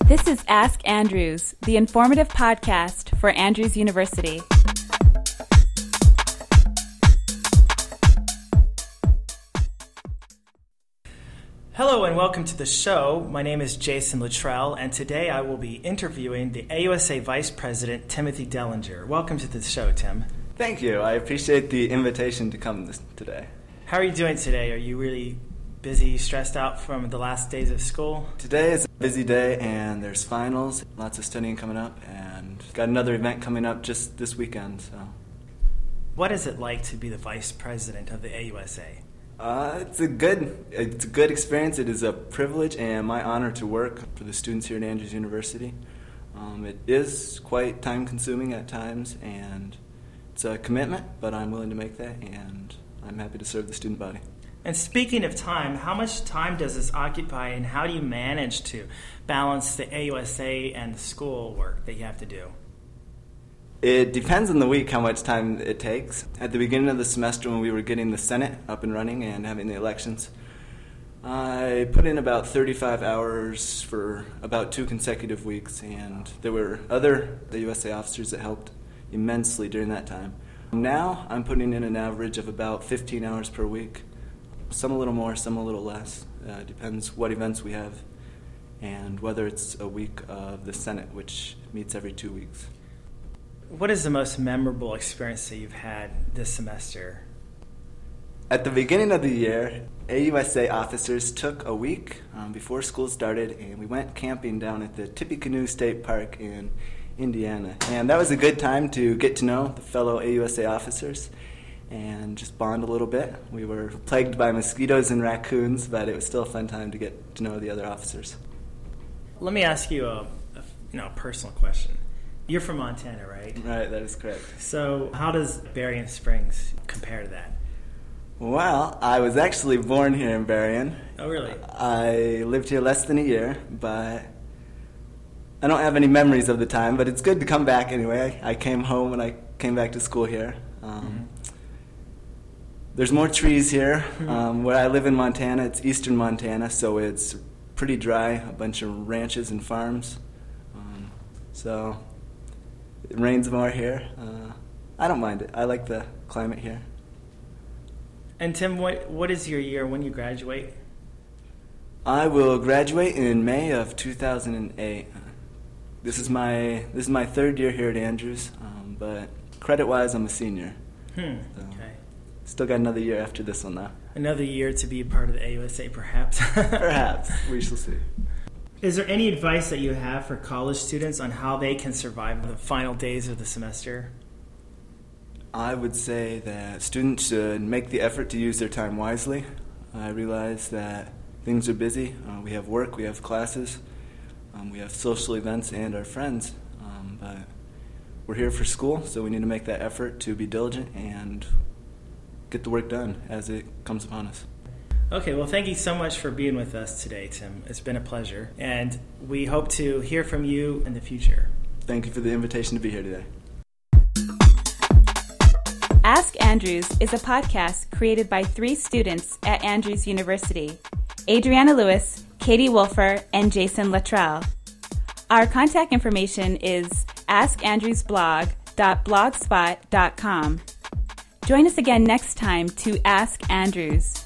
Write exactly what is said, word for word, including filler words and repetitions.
This is Ask Andrews, the informative podcast for Andrews University. Hello and welcome to the show. My name is Jason Luttrell, and today I will be interviewing the A U S A Vice President, Timothy Dellinger. Welcome to the show, Tim. Thank you. I appreciate the invitation to come this, today. How are you doing today? Are you really busy, stressed out from the last days of school? Today is a busy day, and there's finals, lots of studying coming up, and got another event coming up just this weekend. So, what is it like to be the Vice President of the A U S A? Uh, it's a good, it's a good experience. It is a privilege and my honor to work for the students here at Andrews University. Um, it is quite time-consuming at times, and it's a commitment, but I'm willing to make that, and I'm happy to serve the student body. And speaking of time, how much time does this occupy, and how do you manage to balance the A U S A and the school work that you have to do? It depends on the week how much time it takes. At the beginning of the semester, when we were getting the Senate up and running and having the elections, I put in about thirty-five hours for about two consecutive weeks, and there were other A U S A officers that helped immensely during that time. Now I'm putting in an average of about fifteen hours per week. Some a little more, some a little less. Uh, depends what events we have and whether it's a week of the Senate, which meets every two weeks. What is the most memorable experience that you've had this semester? At the beginning of the year, A U S A officers took a week um, before school started, and we went camping down at the Tippecanoe State Park in Indiana. And that was a good time to get to know the fellow A U S A officers and just bond a little bit. We were plagued by mosquitoes and raccoons, but it was still a fun time to get to know the other officers. Let me ask you a, a you know, a personal question. You're from Montana, right? Right, that is correct. So how does Berrien Springs compare to that? Well, I was actually born here in Berrien. Oh, really? I lived here less than a year, but I don't have any memories of the time, but it's good to come back anyway. I came home when I came back to school here. Um, mm-hmm. There's more trees here. Mm-hmm. Um, where I live in Montana, it's eastern Montana, so it's pretty dry, a bunch of ranches and farms. Um, so... It rains more here. Uh, I don't mind it. I like the climate here. And Tim, what what is your year when you graduate? I will graduate in May of two thousand eight. This is my this is my third year here at Andrews, um, but credit-wise, I'm a senior. Hmm. So okay. Still got another year after this one, though. Another year to be a part of the A U S A, perhaps. Perhaps. We shall see. Is there any advice that you have for college students on how they can survive the final days of the semester? I would say that students should make the effort to use their time wisely. I realize that things are busy. Uh, we have work, we have classes, um, we have social events and our friends. Um, but we're here for school, so we need to make that effort to be diligent and get the work done as it comes upon us. Okay, well, thank you so much for being with us today, Tim. It's been a pleasure, and we hope to hear from you in the future. Thank you for the invitation to be here today. Ask Andrews is a podcast created by three students at Andrews University, Adriana Lewis, Katie Wolfer, and Jason Luttrell. Our contact information is ask andrews blog dot blogspot dot com. Join us again next time to Ask Andrews.